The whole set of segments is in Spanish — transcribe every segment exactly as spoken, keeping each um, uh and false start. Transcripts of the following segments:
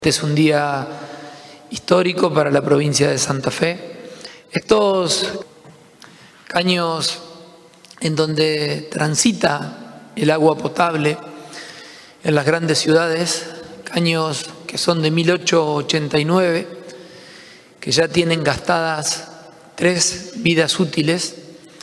Este es un día histórico para la provincia de Santa Fe. Estos caños en donde transita el agua potable en las grandes ciudades, caños que son de mil ochocientos ochenta y nueve, que ya tienen gastadas tres vidas útiles,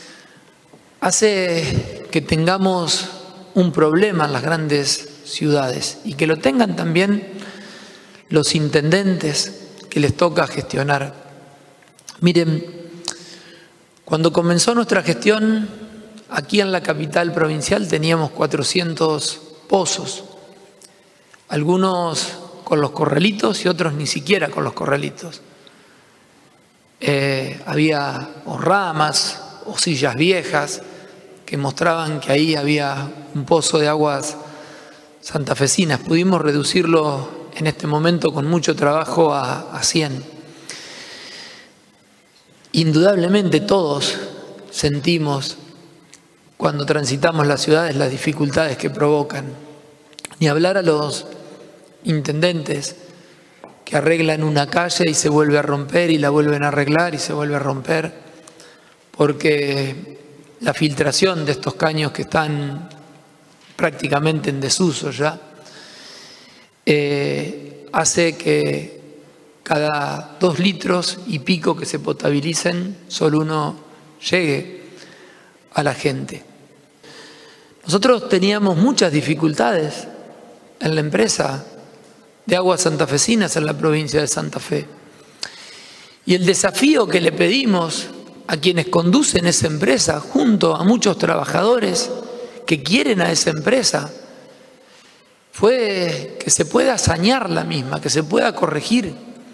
hace que tengamos un problema en las grandes ciudades y que lo tengan también los intendentes que les toca gestionar. Miren, cuando comenzó nuestra gestión, aquí en la capital provincial teníamos cuatrocientos pozos, algunos con los corralitos y otros ni siquiera con los corralitos. Eh, había o ramas o sillas viejas que mostraban que ahí había un pozo de aguas santafesinas. Pudimos reducirlo en este momento con mucho trabajo a, a cien. Indudablemente todos sentimos cuando transitamos las ciudades las dificultades que provocan. Ni hablar a los intendentes que arreglan una calle y se vuelve a romper y la vuelven a arreglar y se vuelve a romper, porque la filtración de estos caños que están prácticamente en desuso ya, Eh, hace que cada dos litros y pico que se potabilicen, solo uno llegue a la gente. Nosotros teníamos muchas dificultades en la empresa de aguas santafesinas en la provincia de Santa Fe. Y el desafío que le pedimos a quienes conducen esa empresa, junto a muchos trabajadores que quieren a esa empresa, fue que se pueda sanear la misma, que se pueda corregir.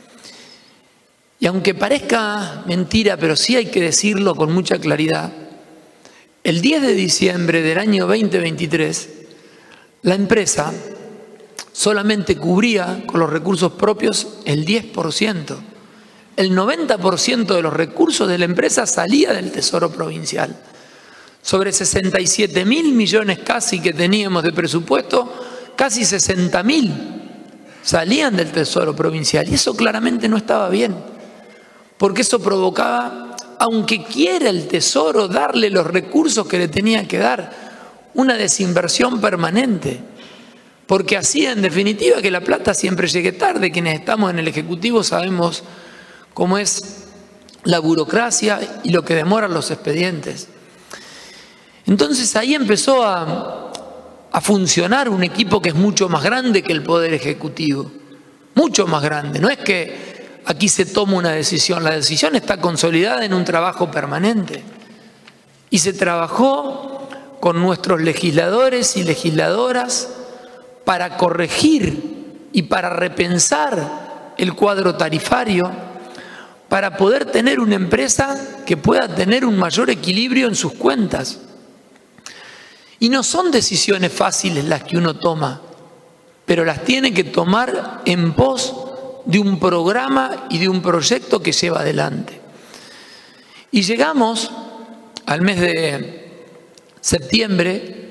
Y aunque parezca mentira, pero sí hay que decirlo con mucha claridad, el diez de diciembre del año veinte veintitrés, la empresa solamente cubría con los recursos propios el diez por ciento. El noventa por ciento de los recursos de la empresa salía del Tesoro Provincial. Sobre sesenta y siete mil millones casi que teníamos de presupuesto, casi sesenta mil salían del Tesoro Provincial, y eso claramente no estaba bien, porque eso provocaba, aunque quiera el Tesoro darle los recursos que le tenía que dar, una desinversión permanente, porque hacía en definitiva que la plata siempre llegue tarde. Quienes estamos en el Ejecutivo sabemos cómo es la burocracia y lo que demoran los expedientes. Entonces ahí empezó a a funcionar un equipo que es mucho más grande que el Poder Ejecutivo, mucho más grande. No es que aquí se toma una decisión, la decisión está consolidada en un trabajo permanente. Y se trabajó con nuestros legisladores y legisladoras para corregir y para repensar el cuadro tarifario, para poder tener una empresa que pueda tener un mayor equilibrio en sus cuentas. Y no son decisiones fáciles las que uno toma, pero las tiene que tomar en pos de un programa y de un proyecto que lleva adelante. Y llegamos al mes de septiembre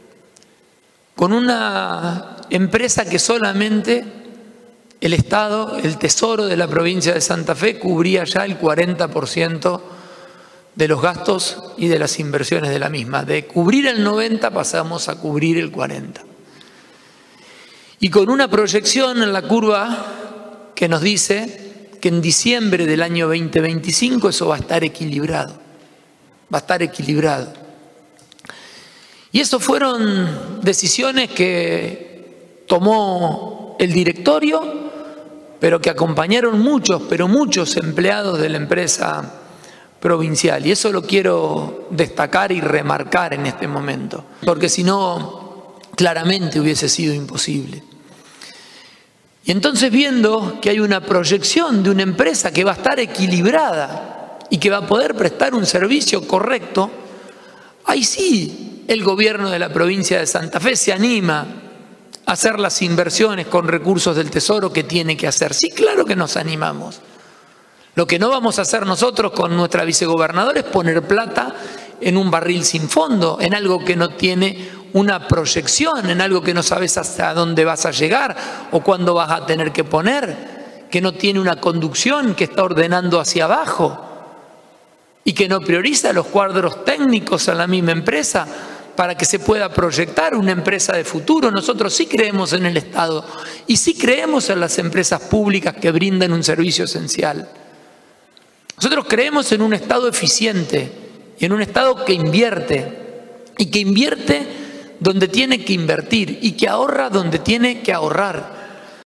con una empresa que solamente el Estado, el Tesoro de la provincia de Santa Fe, cubría ya el cuarenta por ciento de los gastos y de las inversiones de la misma. De cubrir el noventa pasamos a cubrir el cuarenta. Y con una proyección en la curva que nos dice que en diciembre del año veinte veinticinco eso va a estar equilibrado. Va a estar equilibrado. Y eso fueron decisiones que tomó el directorio, pero que acompañaron muchos, pero muchos empleados de la empresa provincial, y eso lo quiero destacar y remarcar en este momento, porque si no, claramente hubiese sido imposible. Y entonces, viendo que hay una proyección de una empresa que va a estar equilibrada y que va a poder prestar un servicio correcto, ahí sí el gobierno de la provincia de Santa Fe se anima a hacer las inversiones con recursos del Tesoro que tiene que hacer. Sí, claro que nos animamos. Lo que no vamos a hacer nosotros con nuestra vicegobernadora es poner plata en un barril sin fondo, en algo que no tiene una proyección en algo que no sabes hasta dónde vas a llegar o cuándo vas a tener que poner, que no tiene una conducción, que está ordenando hacia abajo y que no prioriza los cuadros técnicos a la misma empresa para que se pueda proyectar una empresa de futuro. Nosotros sí creemos en el Estado y sí creemos en las empresas públicas que brindan un servicio esencial. Nosotros creemos en un Estado eficiente y en un Estado que invierte y que invierte donde tiene que invertir y que ahorra donde tiene que ahorrar.